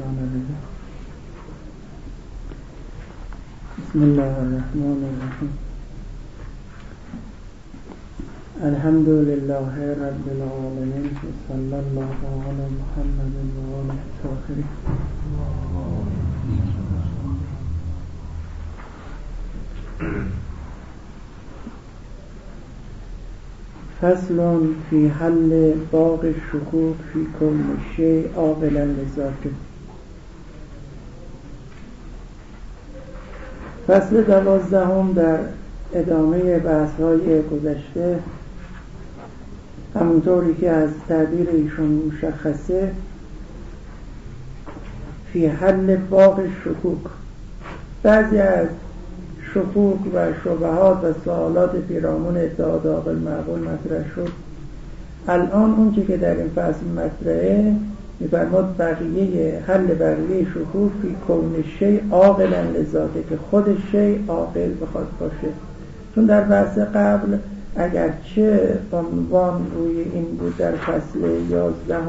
الشیطان الرجیم. بسم الله الرحمن الرحیم. الحمد لله رب العالمین و صلی الله علی محمد و آله الطاهرین. فصل فی حل باغ الشکوک فی کل شیء عاقلا لذاته. فصل 12 در ادامه بحث‌های گذشته، همونطوری که از تعبیر ایشون مشخصه، فی حل باغ الشکوک، بعضی از شکوک و شبهات و سوالات پیرامون ادعای عاقل معقول مطرح شد. الان اون چی که در این فصل مطرحه می‌فرماد بقیه حل بقیه شکوک فی کون شیء عاقلا لذاته، که خود شیء عاقل بخواد باشه. چون در بحث قبل اگرچه عنوان روی این بود در فصل 11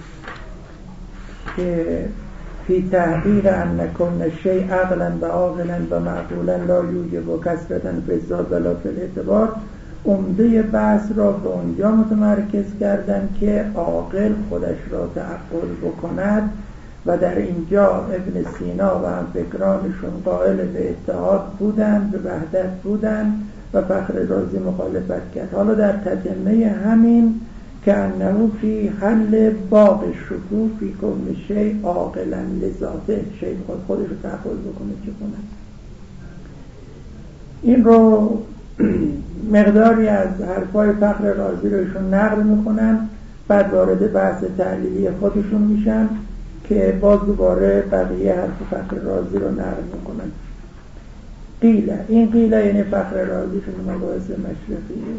که فی تحقیق ان کون شیء عقلا و عاقلا و معقولا لا یوجب کثرة فی الذات ولا فی الاعتبار، عمده بحث را به اونجا متمرکز کردن که عاقل خودش را تعقل بکند و در اینجا ابن سینا و همفکرانشون قائل به اتحاد بودند، به وحدت بودند و فخر رازی مخالفت کرد. حالا در تتمه همین که انه فی حل باغ الشکوک فی کون شیء عاقلا لذاته، شیء خودش رو تعقل بکنه چه کنه. این رو مقداری از حرفای فخر رازی رو ایشون نقل میکنن، بعد وارد بحث تعلیلی خودشون میشن که باز دوباره بقیه حرف فخر رازی رو نقل میکنن. قیله، این قیله یعنی فخر رازیشون مباحث مشرقیه.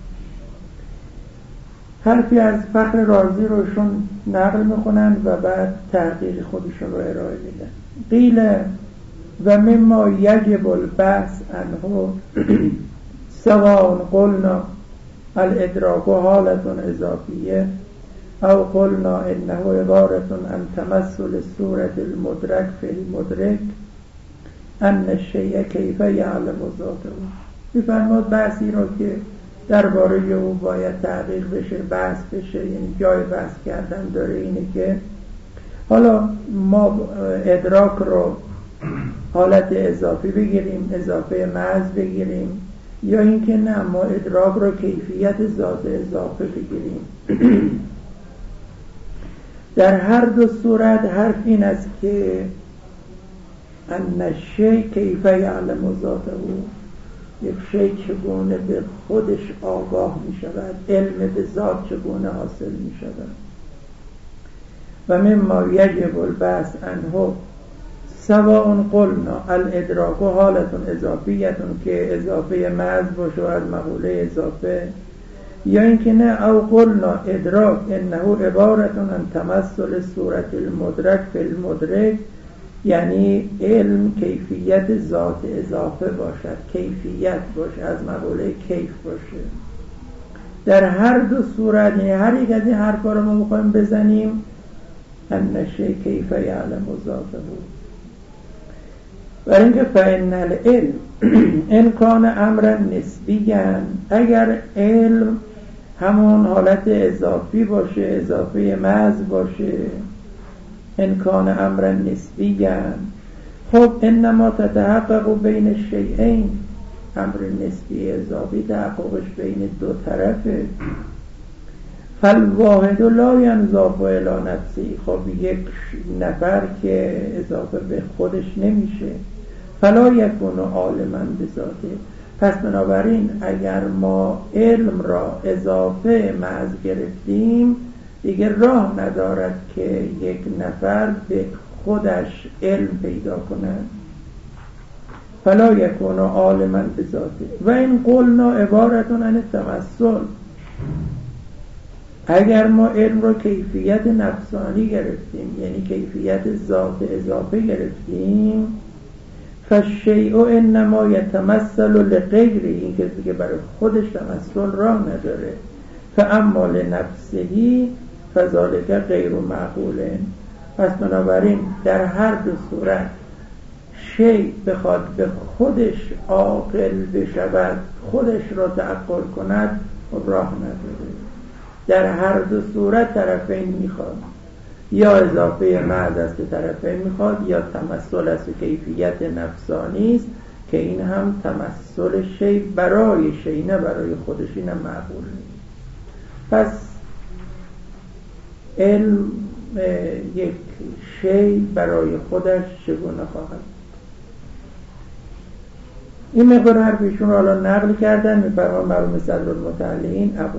حرفی از فخر رازی رو ایشون نقل میکنن و بعد تحقیق خودشون رو ارائه میدن. قیله و مما یجب البحث عنه سواء قلنا الادراک حالت اضافیه او قلنا انه عبارت عن تمثل صورت المدرک فی المدرک ان الشیء کیف یعلم ذاته. می‌فرماد بحثی رو که درباره او باید تحقیق بشه، بحث بشه، یعنی جای بحث کردن داره اینه که حالا ما ادراک رو حالت اضافی بگیریم، اضافه محض بگیریم، یا اینکه نه ما ادراک رو کیفیت ذات اضافه بگیریم. در هر دو صورت حرف این است که ان الشیء کیف یعلم ذاته، یک شیء چگونه به خودش آگاه می شود، علم به ذات چگونه حاصل می شود. و مما یجب البحث عنه سواء قلنا الادراک حالت اضافیه که اضافه محض باشه از مقوله اضافه، یا اینکه نه او قلنا ادراک انه عبارت عن تمثل صورت المدرک فی المدرک، یعنی علم کیفیت ذات اضافه باشد، کیفیت باشه، از مقوله کیف باشه. در هر دو صورت، یعنی هر یک از این حرفا رو ما بخوایم بزنیم، ان الشیء کیف یعلم ذاته. و اینکه فإن العلم ان کان امرا نسبیا، اگر علم همون حالت اضافی باشه، اضافه محض باشه، ان کان امرا نسبیا، خب انما تتحقق بین الشیئین، امر نسبی اضافی تحققش بین دو طرفه. فالواحد لا ینضاف الی نفسه، خب یک نفر که اضافه به خودش نمیشه. فلا یکون عالما بذاته، پس بنابراین اگر ما علم را اضافه محض گرفتیم، دیگه راه ندارد که یک نفر به خودش علم پیدا کند. فلا یکون عالما بذاته. و این قلنا عبارت عن تمثل، اگر ما علم را کیفیت نفسانی گرفتیم، یعنی کیفیت ذات اضافه گرفتیم، فالشیء انما یتمثل لغیره، این کسی که برای خودش تمثل راه نداره، فاما لنفسه فذلک غیر معقول، پس بنابراین در هر دو صورت شی بخواد به خودش عاقل بشود، خودش را تعقل کند، راه نداره. در هر دو صورت طرفین میخواد، یا اضافه محض است که طرفین میخواد، یا تمثل است و کیفیت نفسانی است که این هم تمثل شی برای شی نه برای خودش، این هم معقول نیست. پس علم یک شی برای خودش چگونه خواهد؟ این مقدار حرفیشون رو الان نقل کردن. میفرمان مرحوم صدرالمتعلین ابو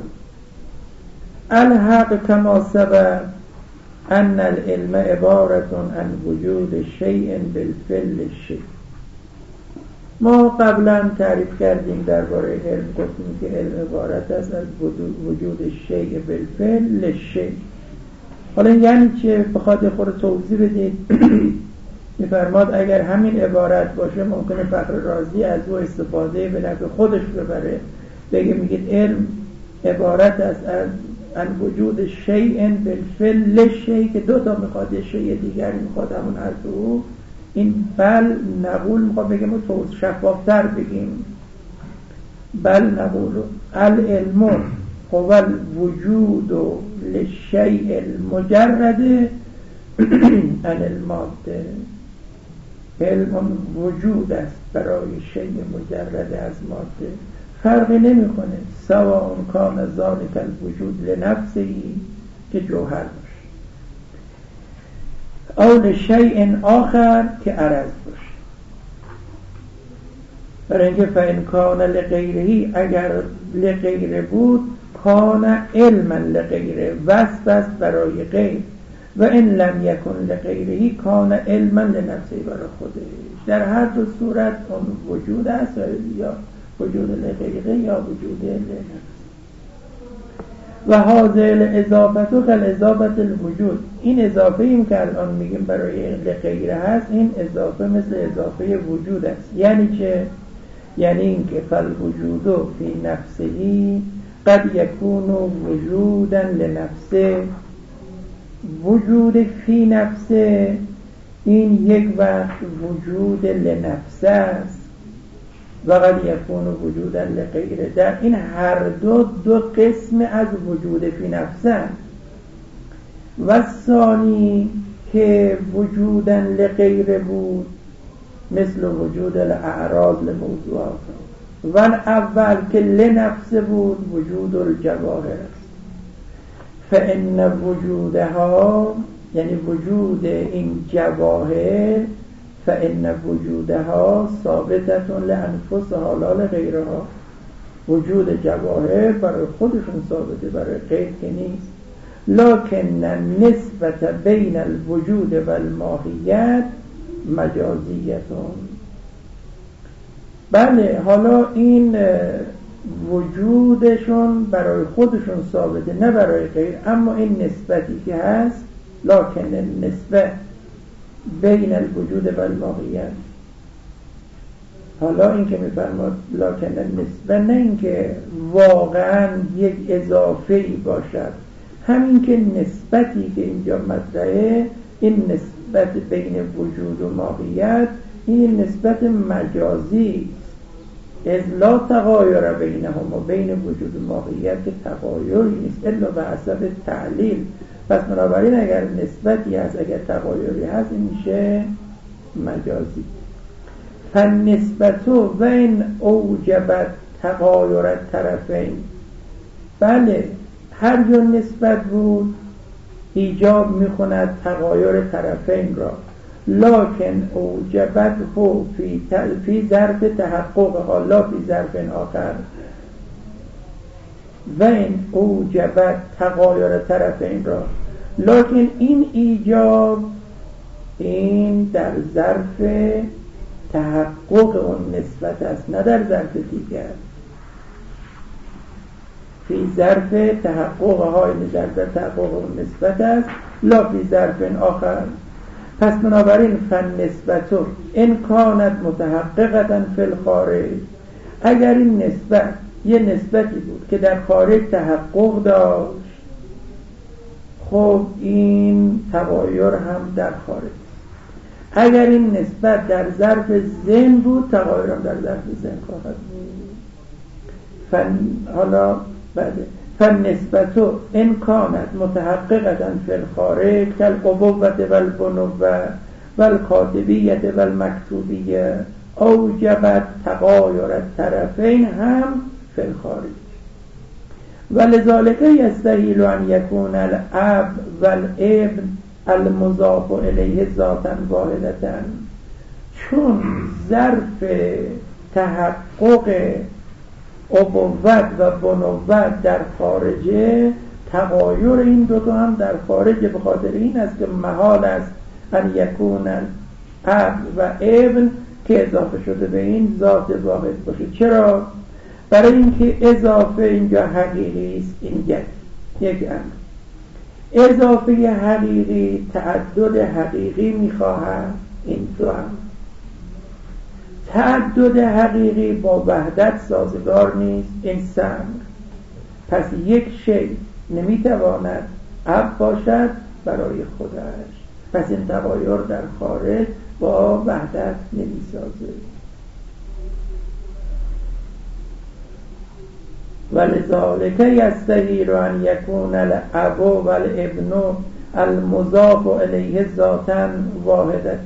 الحق کما سبق ان العلم عبارت عن وجود شیء بالفعل الشیء. ما قبلا تعریف کردیم درباره علم، گفتیم که علم عبارت است از وجود شیء بالفعل الشیء. حالا یعنی چه؟ بخواد خود توضیح بدید. میفرماد اگر همین عبارت باشه ممکنه فخر رازی از او استفاده به نفع خودش ببره، بگه میگید علم عبارت است از ان وجود شیء بالفعل شیء، که دو تا میخواد، یه شیء دیگری میخواد همون از او. این بل نقول میخواد بگیم و توضیح شفافتر بگیم. بل نقول العلم هو الوجود للشیء المجرد عن الماده. علم وجود است برای شیء مجرد از ماده، فرقی نمیکنه سواء کان ذلک الوجود لنفسه که جوهر باشه او لشیء آخر که عرض باشه. برای اینکه فإن کان لغیره، اگر لغیره بود، کان علما لغیره، وصف است برای غیر، و این لم یکن لغیره کان علما لنفسه، برای خودش. در هر دو صورت اون وجود است، یا وجود لغیره یا وجود لنفس. و هذه الاضافه کالاضافه الوجود، این اضافه ایم که الان میگیم برای لغیره هست، این اضافه مثل اضافه وجود است. یعنی چه؟ یعنی این که فالوجود فی نفسه قد یکون وجودا لنفسه. وجود فی نفسه این یک وقت وجود لنفسه است و قد یکون وجودا لغیره. در این هر دو قسم از وجود فی نفسه. و ثانی که وجودا لغیره بود مثل وجود الاعراض لموضوعات، و اول که لنفسه بود وجود الجواهر است. فإن وجودها، یعنی وجود این جواهر، فإن وجودها ثابتة لأنفسها لا لغیرها. وجود جواهر برای خودشون ثابته، برای غیر که نیست. لکن نسبت بین الوجود و الماهیت مجازیتون. بله، حالا این وجودشون برای خودشون ثابته نه برای غیر، اما این نسبتی که هست، لکن نسبت بین الوجود و الماهیت. حالا این که میفرماد لکن نسبت، نه این که واقعا یک اضافه‌ای باشد، همین که نسبتی که اینجا مطرحه، این نسبت بین وجود و ماهیت، این نسبت مجازی از لا تغایر بینهما، بین وجود و ماهیت که تغایری نیست الا به حسب تعلیل. پس بنابراین اگر نسبتی هست، اگر تغایری هست، این میشه مجازی. فالنسبت و این اوجبت تغایر طرفین. بله، هر جور نسبت بود ایجاب میکند تغایر طرفین را، لکن اوجبت هو فی ظرف تحقق، لا فی ظرف آخر. و این اوجبت تغایر طرفین را، لکن این ایجاب این در ظرف تحقق اون نسبت است، نه در ظرف دیگر. فی ظرف تحقق های در تحقق اون نسبت است، لا فی ظرف آخر. پس بنابراین فالنسبت ان کانت متحققتا فی الخارج، اگر این نسبت یه نسبتی بود که در خارج تحقق داشت، خب این تغایر هم در خارج. اگر این نسبت در ظرف ذهن بود، تغایر هم در ظرف ذهن خواهد بود. حالا بعده فالنسبت ان کانت متحققة فی الخارج کالابوة والبنوة والکاتبیة والمکتوبیة اوجبت تغایر الطرفین هم فی الخارج ولذلك یستحیل ان یکون الاب والابن المضاف الیه ذاتا واحدة، چون ظرف تحقق ابوت و بنوت در خارجه، تغایر این دوتا هم در خارجه، به خاطر این است که محال است ان یکون اب و ابن که اضافه شده به این ذات واحد باشه. چرا؟ برای اینکه اضافه اینجا حقیقی است. این یک امر. اضافه حقیقی تعدد حقیقی میخواهد. این دو امر. تعدد حقیقی با وحدت سازگار نیست. این سه امر. پس یک شی نمیتواند اب باشد برای خودش. پس این تغایر در خارج با وحدت نمیسازه. ولذلك یستحیل ان یکون الاب والابن المضاف الیه ذاتا واحدة.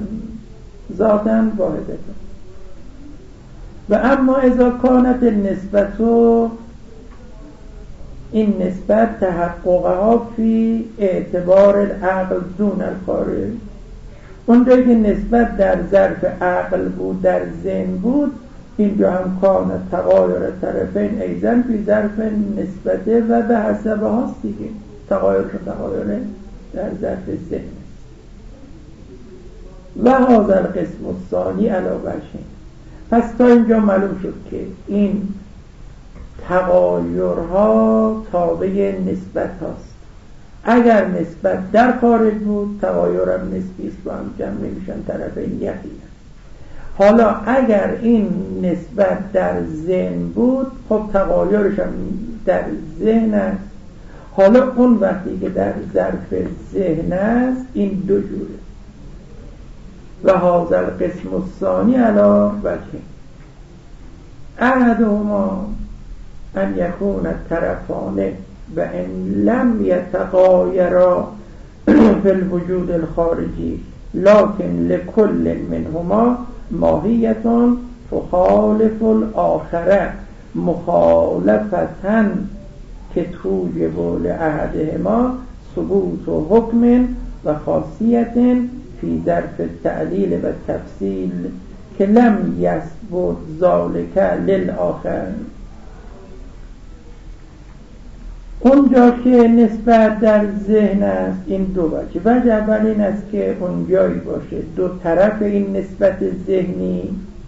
و اما اذا کانت النسبت، این نسبت تحققها فی اعتبار العقل دون الخارج، اونجایی که نسبت در ظرف عقل بود، در ذهن بود، اینجا هم کانت تغایر طرفین ایضا فی ظرف نسبته و به حسب هاست دیگه. تغایر در ظرف ذهن است. و هذا القسم الثانی علی وجهین. پس تا اینجا معلوم شد که این تغایرها تابع نسبت هاست. اگر نسبت در خارج بود، تغایر هم نسبی است، با هم جمع نمیشن، طرفین یقین. حالا اگر این نسبت در ذهن بود، خب تغایرش هم در ذهن است. حالا اون وقتی که در ظرف ذهن است، این دو جوره. و هذا القسم الثانی علی وجهین. احدهما ان یکون الطرفان و ان لم یتغایرا فی الوجود الخارجی لكن لكل منهما ماهیت تخالف الآخره مخالفة که توجب لأحدهما ثبوت حکم و خاصیت فی ظرف التعلیل و تفصیل که لم یثبت ذلک للآخر. اونجا که نسبت در ذهن است، این دو وجه اول این است که اونجایی باشه دو طرف این نسبت ذهنی،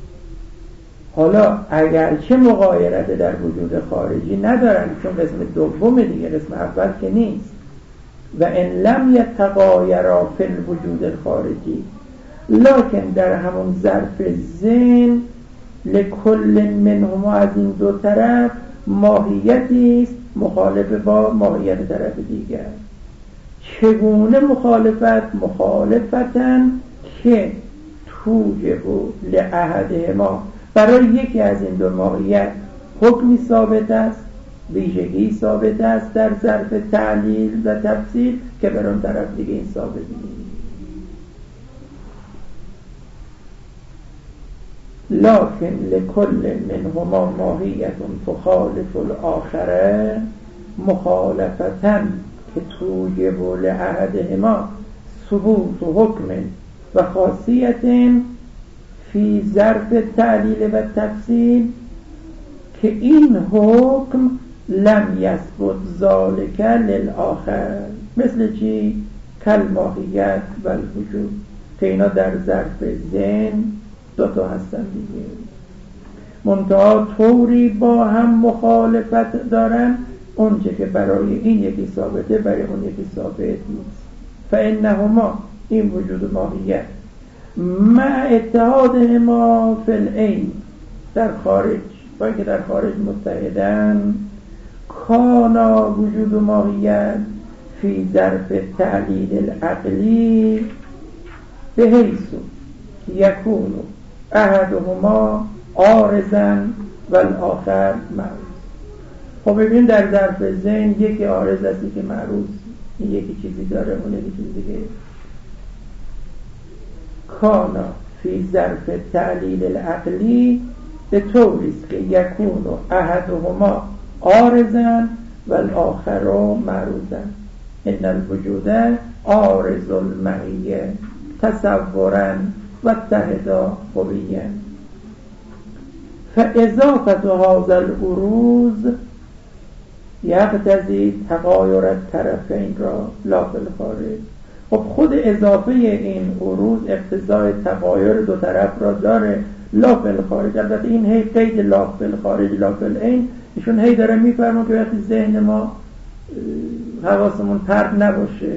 حالا اگرچه مغایرت در وجود خارجی ندارن، چون قسم دوم دیگه، قسم اول که نیست. و ان لم یتغایرا فی الوجود الخارجی لکن در همون ظرف ذهن لکل منهما، از این دو طرف ماهیتی است مخالف با ماهیت طرف دیگر. چگونه مخالفت؟ مخالفتن که توجب لأحدهما، برای یکی از این دو ماهیت حکمی ثابت است، ویژگی ثابت است در ظرف تعلیل و تفصیل که بر اون طرف دیگه این ثابت نیست. لکن لکل منهما ماهیت تخالف الآخره مخالفتن که توجب لأحدهما ثبوت حکم و خاصیت فی ظرف تعلیل و تفصیل که این حکم لم یثبت ذلک للآخر. مثل چی؟ کالماهیت و الوجود، که اینا در ظرف ذهن دوتا هستن دیگه، منتها طوری با هم مخالفت دارن، اونچه که برای این یکی ثابته برای اون یکی ثابت نیست. فانهما، این وجود ماهیت، مع اتحادهما فی العین، در خارج، با اینکه در خارج متحدن، کانا وجود ماهیت فی ظرف تعلیل العقلی به حیث یکون احدهما عارضا و الاخر معروض. خب ببین در ظرف ذهن یکی عارض هستی که معروض، این یکی چیزی داره اون یکی چیز دیگه. کانا فی ظرف تعلیل العقلی به طوریست که یکون احدهما عارضا و الاخر معروضا. ان الوجود عارض المعیه تصورا و اتحدا قویا. فاضافت هذا العروض یقتضی تغایر الطرفین را لا فی الخارج. خب خود اضافه این عروض اقتضای تغایر دو طرف را داره لا فی الخارج. البته این هی قید لا فی الخارج لا فی العین ایشون هی داره میفرمون که وقتی ذهن ما حواسمون پرت نباشه.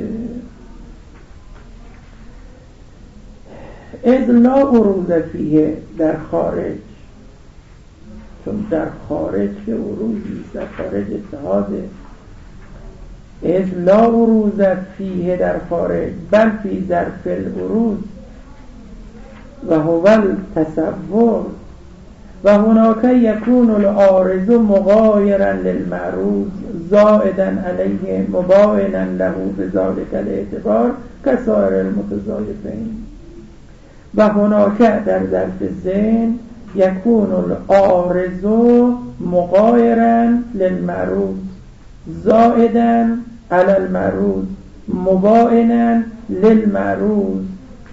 اذ لا عروض فیه در خارج، چون در خارج که عروضی در خارج اتحاده. اذ لا عروض فیه در خارج بل فی ظرف العروض و هو التصور و هناك یکون العارض مغایرا للمعروض زائدا علیه مباینا له بذلک الاعتبار کسائر المتضایفین. و هناك در ظرف ذهن یکون العارض مغایرا للمعروض زائدا علی المعروض مباینا للمعروض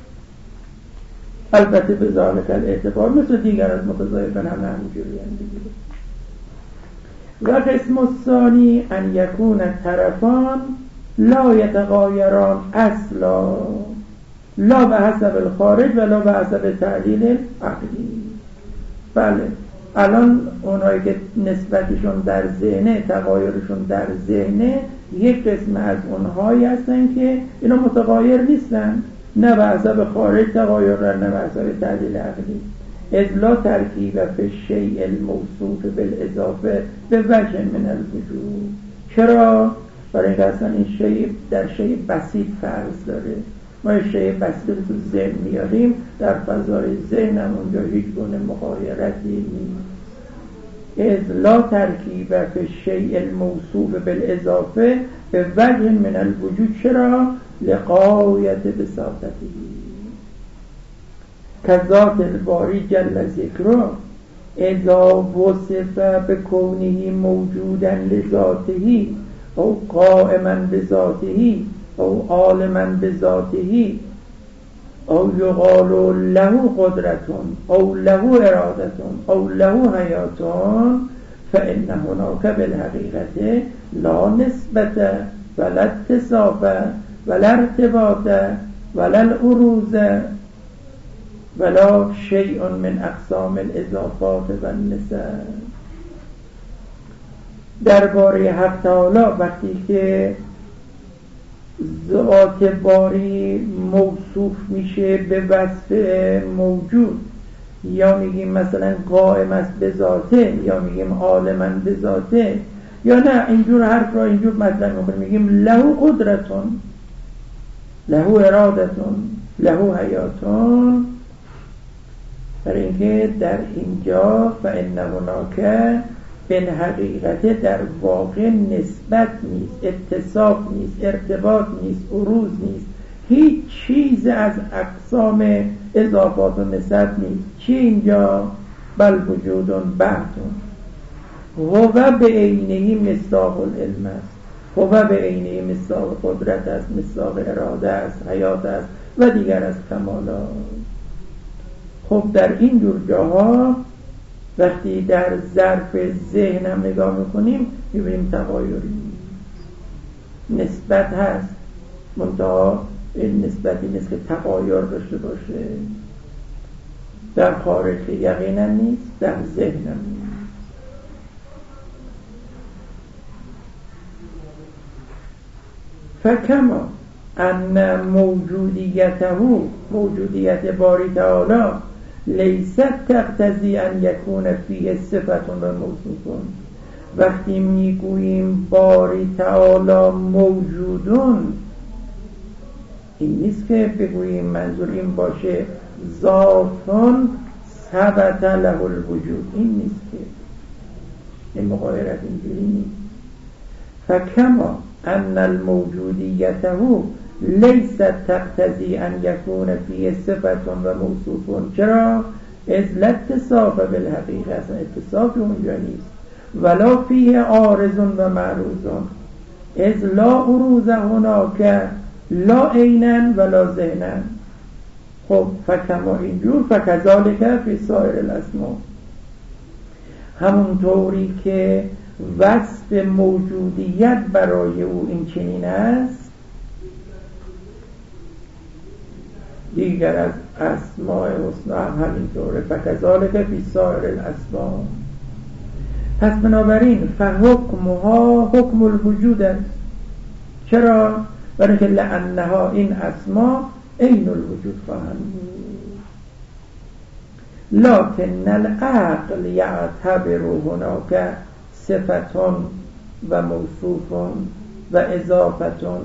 البته به ذلک الاعتبار مثل دیگر از متضایفین هم همینجوری هم دیگه. و قسم الثانی ان یکون الطرفان لا یتغایران اصلا لا به حسب الخارج و لا به حسب تعلیل عقلی. بله الان اونایی که نسبتشون در ذهنه تغایرشون در ذهنه یک قسم از اونهایی هستن که اینا متغایر نیستن، نه به حسب خارج تغایر دارن نه به حسب تعلیل عقلی. اذ لا ترکیب فی الشیء الموصوف بالاضافه به وجه من الوجود. چرا؟ برای اینکه اصلا این شیء در شیء بسیط فرض داره. ما شیء بسیط تو ذهن میاریم، در فضای ذهن هم اونجا هیچ گونه مغایرتی نیست. اذ لا ترکیب فی الشیء الموصوف بالاضافه به وجه من الوجود. چرا؟ لغایت بساطته کذات الباری جل ذکره اذا وصف بکونه موجودا لذاته او قائما بذاته او عالما بذاته او یقال له قدرتون او له ارادتون او له حیاتون فإن هناك بالحقیقت لا نسبت ولا اتصاف ولا ارتباط ولا العروض ولا شیء من اقسام الاضافات و النسب. درباره حق تعالی وقتی که ذات باری موصوف میشه به وصف موجود، یا میگیم مثلا قائم است به ذاته یا میگیم عالما به ذاته، یا نه اینجور حرف را اینجور مطلب میگیم له قدرتون له ارادتون له حیاتون. برای اینکه در اینجا فإن هناک بالحقیقت در واقع نسبت نیست، اتصاف نیست، ارتباط نیست، عروض نیست، هیچ چیز از اقسام اضافات و نسب نیست. چی اینجا؟ بل وجودون بحثون هو به عینه مصداق العلم است، هو به عینه مصداق قدرت است، مصداق اراده است، حیات است و دیگر از کمالات. خب در این جور جاها وقتی در ظرف ذهن هم نگاه میکنیم میبینیم تغایری نسبت هست، منتها این نسبتی نیست که تغایر داشته باشه. در خارج یقینا نیست، در ذهن هم نیست. فکما ان موجودیت باری تعالی لیست تقتضی ان یکون فیه صفت و موصوفون وقتی میگوییم باری تعالی موجودون، این نیست که بگوییم منظور این باشه ذاتون ثبت له الوجود، این نیست که این مقایرت اینجوری نیست. فکما ان الموجودیته لیست تقتضی ان یکون فیه صفت و موصوف. چرا؟ اذ لا اتصاف بالحقیقه، اصلا اتصاف اونجا نیست. ولا فیه عارض و معروض، اذ لا عروض هناک لا عینا ولا ذهنا. خب فکما اینجور فکذالک فی سایر الاسماء، همونطوری که وصف موجودیت برای او این چنین است، دیگر از اسماء حسنا هم همینطوره. فکذالک فی سایر الاسماء. پس بنابراین فحکمها حکم الوجود است. چرا؟ برای که لانها این اسماء عین الوجود خواهند بود. لکن العقل یعتبر هناک صفتون و موصوفون و اضافتون.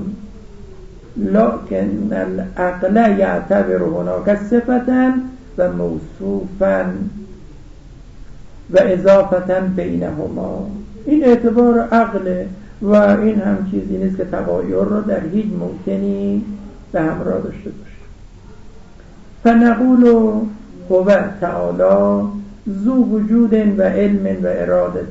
لکن العقل یعتبر هناک صفتن و موصوفن و اضافتن بینهما. این اعتبار عقل و این هم چیزی نیست که تغایر رو در هیچ ممکنی به همراه داشته باشه. فنقول هو تعالی ذو وجود و علم و اراده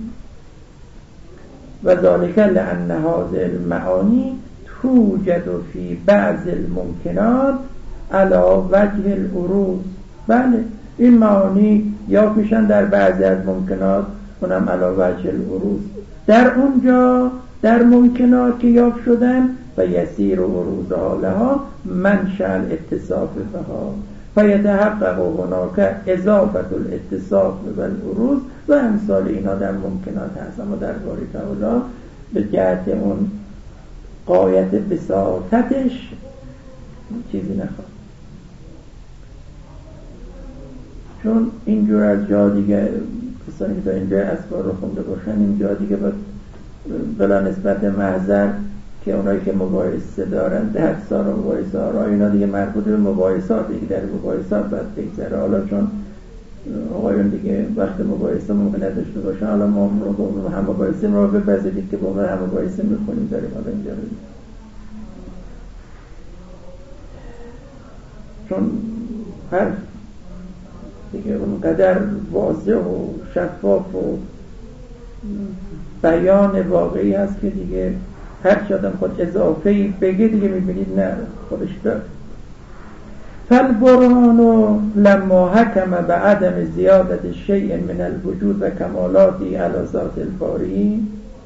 و ذلك لأن هذه المعانی توجد فی بعض الممکنات علی وجه العروض. بله این معانی یا میشن در بعضی از ممکنات، اونم علی وجه العروض، در اونجا در ممکنات که یافت شدن و یسیر عروضها لها منشأ الاتصاف بها فیتحقق هناک اضافه الاتصاف والعروض و امثال اینا در ممکنات هست. اما در باری تعالی به جهت اون غایت بساطتش چیزی نخواد، چون اینجور از جا دیگه کسانی که تا اینجا اسفار رو خونده باشن اینجا دیگه بلا نسبت محضر که اونایی که مباحثه دارن ده سال مباحثه ها را اینا دیگه مربوط به مباحثات دیگه در مباحثات باید بگذره. حالا چون آقایون دیگه وقت مباحثه ممکن نداشته باشن، حالا ما هم مباحثه رو بپذیرید که با هم مباحثه میخونیم داریم. حالا اینجا چون هر دیگه اونقدر واضح و شفاف و بیان واقعی هست که دیگه هر چی آدم خود اضافه‌ای بگه دیگه میبینید نه خودش داره. فالبرهان لما حکم به عدم زیادت شیء من الوجود و کمالاتی علی ذات الباری.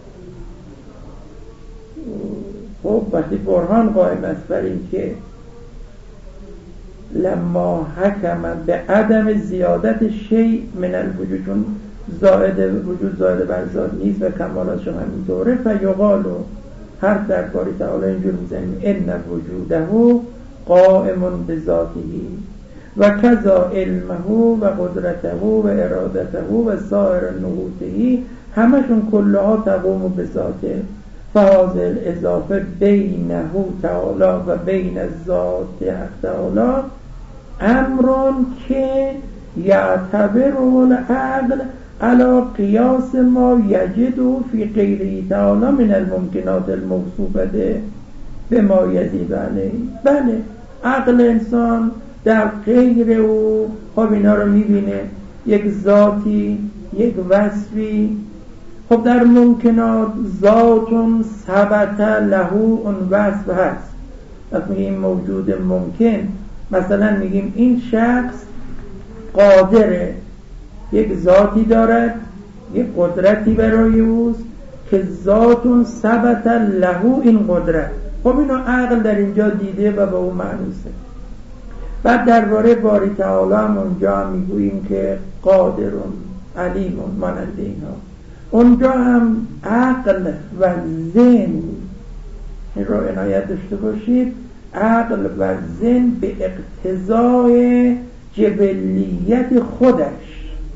خب وقتی برهان قائم است بر این که لما حکم به عدم زیادت شیء من الوجود، چون زائد وجود زائد بر ذات نیست و کمالاتش هم همینطوره، فیقال حرف در باری تعالی اینجور میزنیم ان وجوده قائم بذاته و کذا علمه و قدرته و ارادته و سایر نعوته همشون کلها تقوم بذاته. فهذه الاضافه بینه تعالی و بین ذات حق تعالی امرون که یعتبر العقل علی قیاس ما یجد فی غیره تعالی من الممکنات الموصوفه به ما یزید علیه. بله عقل انسان در غیر او خب اینا رو میبینه، یک ذاتی یک وصفی. خب در ممکنات ذاتون ثبت له اون وصف هست. وقتی میگیم موجود ممکن، مثلا میگیم این شخص قادره، یک ذاتی دارد، یک قدرتی برای اوست که ذاتون ثبت له این قدرت. خب اینو عقل در اینجا دیده و به اون معنوسه. بعد درباره باری تعالی هم اونجا هم میگوییم که قادرون علیمون مانند اینها. اونجا هم عقل و ذهن، این رو عنایت داشته باشید، عقل و ذهن به اقتضای جبلیت خودش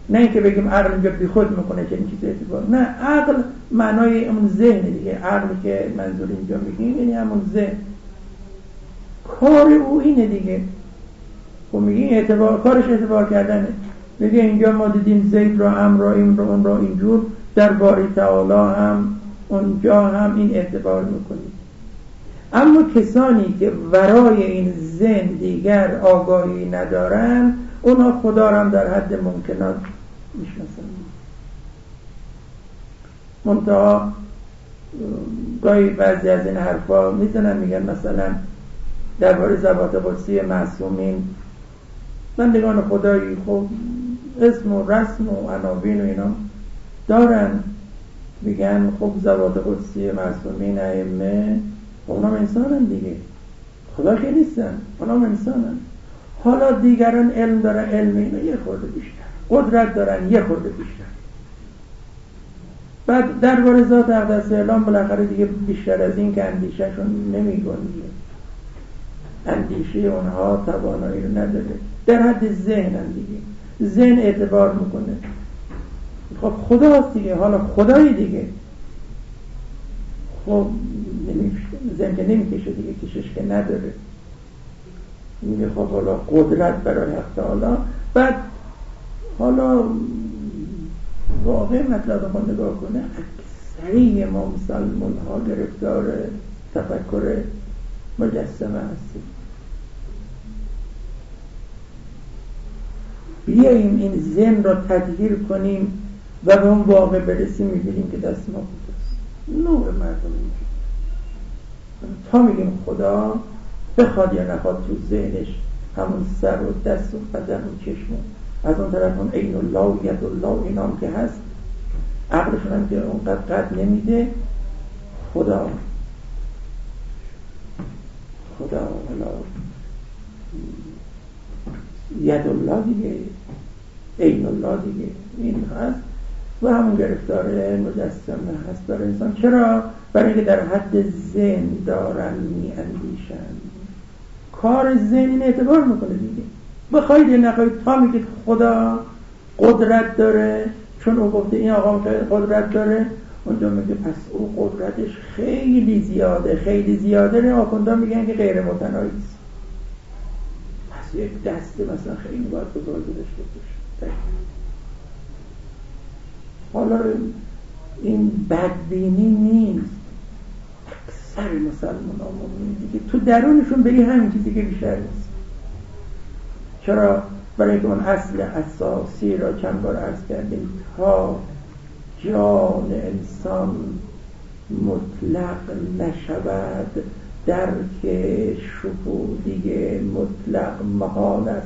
نه اینکه بگیم عقل اینجا بی خود میکنه چنین چیز اتفاق، نه، عقل معنای اون ذهن دیگه. عقل که منظور اینجا میگیم یعنی همون ذهن، کار او اینه دیگه. خب میگیم اعتبار، کارش اعتبار کردنه. میگه اینجا ما دیدیم زید را، امر را، این را، اون را، اینجور. در باری تعالی هم اونجا هم این اعتبار میکنیم. اما کسانی که ورای این ذهن دیگر آگاهی ندارن، اونا خدا را هم در حد ممکنات میشناسن. منتها گاهی بعضی از این حرفا میزنن، میگن مثلا درباره ذوات قدسی معصومین بندگان خدایی خب اسم و رسم و عناوین و اینا دارن، میگن خب ذوات قدسی معصومین ائمه اونا انسانن دیگه، خدا که نیستن، اونا انسانن. حالا دیگران علم دارن، علم اینا یه خورده بیشتر، قدرت دارن یه خورده بیشتر. بعد درباره ذات اقدس اعلام بالاخره دیگه بیشتر از این که اندیشهشون نمیگنجه، اندیشه اونها توانایی رو نداره، در حد ذهنن دیگه. ذهن اعتبار میکنه خب خداست دیگه، حالا خدایی دیگه، خب ذهن که نمیکشه دیگه، کشش که نداره. میگه خب حالا قدرت برای حق تعالی. بعد حالا واقع مطلب رو نگاه کنه، اکثری ما مسلمان ها گرفتار تفکر مجسمه هستیم. بیاییم این ذهن را تطهیر کنیم و به اون واقع برسیم، میبینیم که دست ما خداست. نوع مردم اینجا تا میگیم خدا، بخواد یا نخواد تو ذهنش همون سر و دست و بدن و چشم، از اون طرف اون عین الله و ید الله اینا هم که هست، عقلشون هم که اونقدر قد نمیده. خدا ید الله دیگه، عین الله دیگه، این هست و همون گرفتار مجسمه هست برای انسان. چرا؟ برای اینکه در حد ذهن دارن میاندیشن. کار ذهن این اعتبار میکنه دیگه. بخواید یا نخواید، تا میگید خدا قدرت داره، چون او گفته این آقا قدرت داره، اونجا میگه پس او قدرتش خیلی زیاده، خیلی زیاده. نه آخوندا میگن که غیر متناهی است، پس یک دست مثلا خیلی باید بزرگ داشته باشه. حالا این بدبینی نیست، اکثر مسلمان ها دیگه تو درونشون بری همین چیزی که بیشتر نیست. چرا؟ برای که اون اصل اساسی را چند بار عرض کردیم، تا جان انسان مطلق نشود درک شهودی مطلق محال است.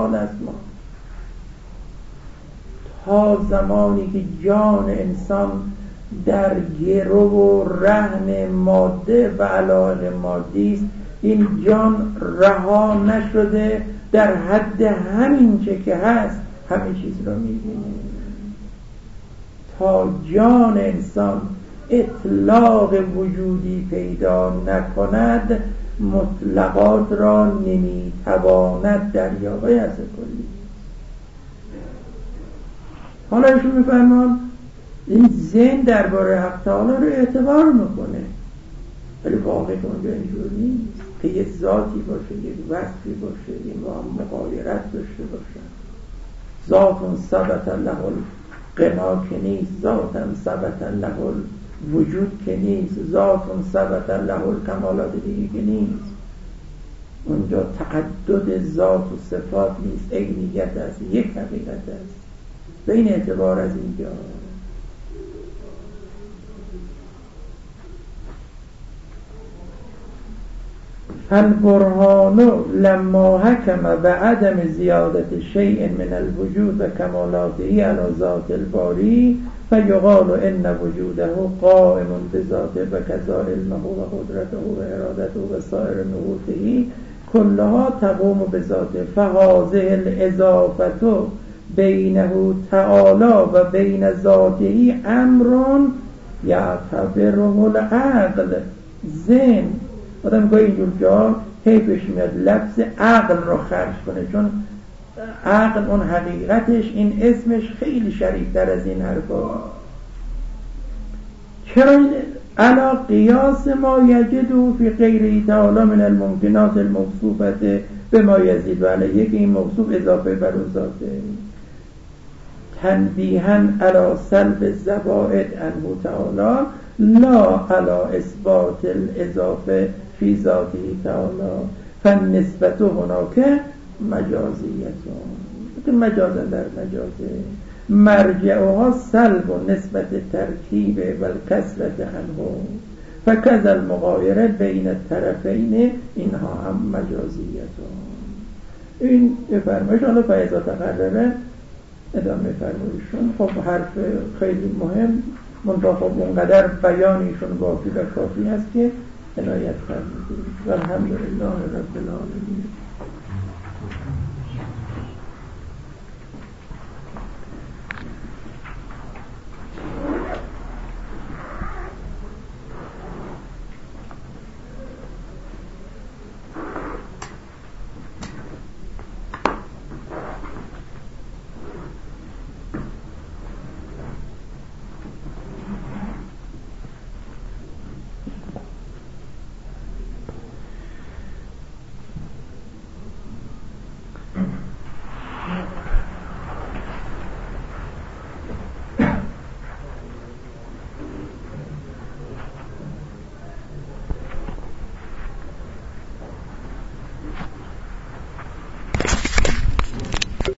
تا زمانی که جان انسان در گرو و رهن ماده و علایق مادی است، این جان رها نشده در حد همین چه که هست همین چیز را می‌بینه. تا جان انسان اطلاق وجودی پیدا نکند، مطلقات را نمیتواند دریافت از کلی. حالا ایشون میفرمان این ذهن درباره حق تعالی رو اعتبار میکنه، ولی واقع اونجا اینجور نیست که یه ذاتی باشه، یک وصفی باشه، این با هم مغایرت داشته باشن. ذاتون ثبت له الغنا که نیست، ذاتم ثبت له الوجود که نیست، ذاتون ثبت له الکمالات دیگه که نیست. اونجا تعدد ذات و صفات نیست، عینیت است، یک حقیقت است. به این اعتبار از اینجا البرهان لما حکم و عدم زیادت شیء من الوجود و کمالاته علی ذات الباری فیقال ان وجوده قائم بذاته و کذا علمه و قدرته و ارادته و سایر نعوته کلها تقوم بذاته فهذه الاضافه بینه تعالی و بین ذاته امر یعتبره العقل. ذهن آدم گاهی اینجور جا حیفش میاد لفظ عقل رو خرج کنه، چون عقل اون حقیقتش، این اسمش خیلی شریفتر از این حرفا. چرا علا قیاس ما یجدو فی غیره تعالی من الممکنات الموصوفه به ما یزید و علیه که این موصوف اضافه بر اون ذاته، تنبیها علا سلب الزوائد عنه تعالی لا علا اثبات الاضافه فی ذاته تعالی فالنسبت هناک مجازیت، مجازا در مجازه مرجعها سلب و نسبت ترکیب و الکسرت عنه فکذا المغایره بین الطرفین اینها هم مجازیت. این فرمایش حالا فایزا تقرره ادامه فرمایشون. خب حرف خیلی مهم، منطقه خب اونقدر بیانیشون وافی و کافی هست که عنایت فرمودید. والحمدلله رب العالمین.